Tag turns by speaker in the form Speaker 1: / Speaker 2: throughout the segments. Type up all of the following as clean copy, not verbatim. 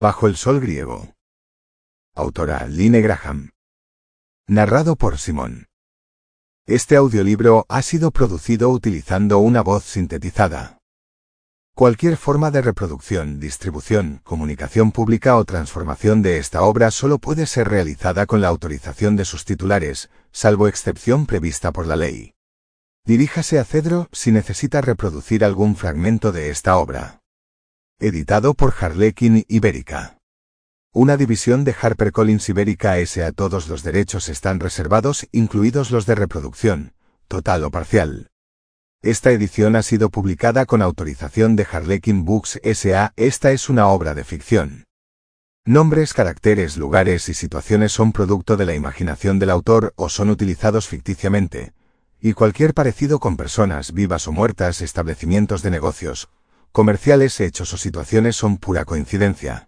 Speaker 1: Bajo el sol griego. Autora Line Graham. Narrado por Simón. Este audiolibro ha sido producido utilizando una voz sintetizada. Cualquier forma de reproducción, distribución, comunicación pública o transformación de esta obra solo puede ser realizada con la autorización de sus titulares, salvo excepción prevista por la ley. Diríjase a Cedro si necesita reproducir algún fragmento de esta obra. Editado por Harlequin Ibérica. Una división de HarperCollins Ibérica S.A. Todos los derechos están reservados, incluidos los de reproducción, total o parcial. Esta edición ha sido publicada con autorización de Harlequin Books S.A. Esta es una obra de ficción. Nombres, caracteres, lugares y situaciones son producto de la imaginación del autor o son utilizados ficticiamente, y cualquier parecido con personas vivas o muertas, establecimientos de negocios, comerciales, hechos o situaciones son pura coincidencia.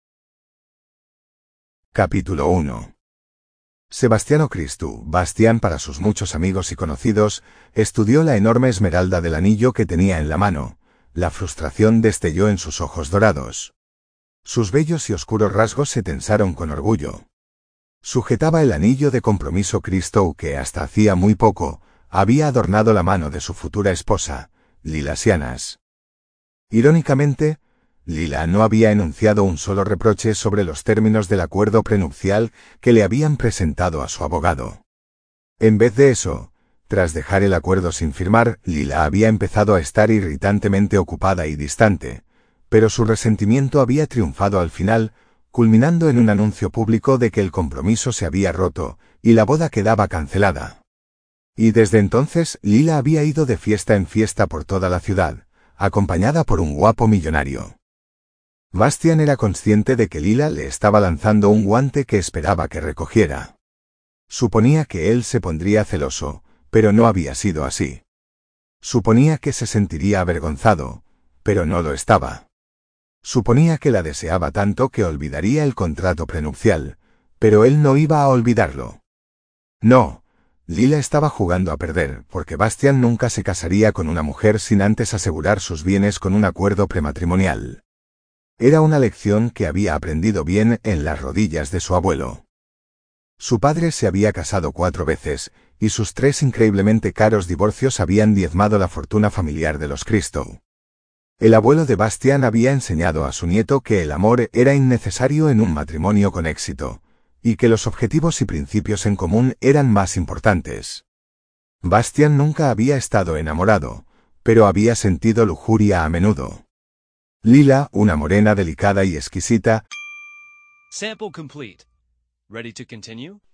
Speaker 1: Capítulo 1. Sebastiano Cristu, Bastián para sus muchos amigos y conocidos, estudió la enorme esmeralda del anillo que tenía en la mano. La frustración destelló en sus ojos dorados. Sus bellos y oscuros rasgos se tensaron con orgullo. Sujetaba el anillo de compromiso Cristu que hasta hacía muy poco había adornado la mano de su futura esposa, Lila Sianas. Irónicamente, Lila no había enunciado un solo reproche sobre los términos del acuerdo prenupcial que le habían presentado a su abogado. En vez de eso, tras dejar el acuerdo sin firmar, Lila había empezado a estar irritantemente ocupada y distante, pero su resentimiento había triunfado al final, culminando en un anuncio público de que el compromiso se había roto y la boda quedaba cancelada. Y desde entonces, Lila había ido de fiesta en fiesta por toda la ciudad, acompañada por un guapo millonario. Bastián era consciente de que Lila le estaba lanzando un guante que esperaba que recogiera. Suponía que él se pondría celoso, pero no había sido así. Suponía que se sentiría avergonzado, pero no lo estaba. Suponía que la deseaba tanto que olvidaría el contrato prenupcial, pero él no iba a olvidarlo. No. Lila estaba jugando a perder, porque Bastián nunca se casaría con una mujer sin antes asegurar sus bienes con un acuerdo prematrimonial. Era una lección que había aprendido bien en las rodillas de su abuelo. Su padre se había casado 4 veces, y sus 3 increíblemente caros divorcios habían diezmado la fortuna familiar de los Cristu. El abuelo de Bastián había enseñado a su nieto que el amor era innecesario en un matrimonio con éxito, y que los objetivos y principios en común eran más importantes. Bastián nunca había estado enamorado, pero había sentido lujuria a menudo. Lila, una morena delicada y exquisita,
Speaker 2: Sample complete. Ready to continue?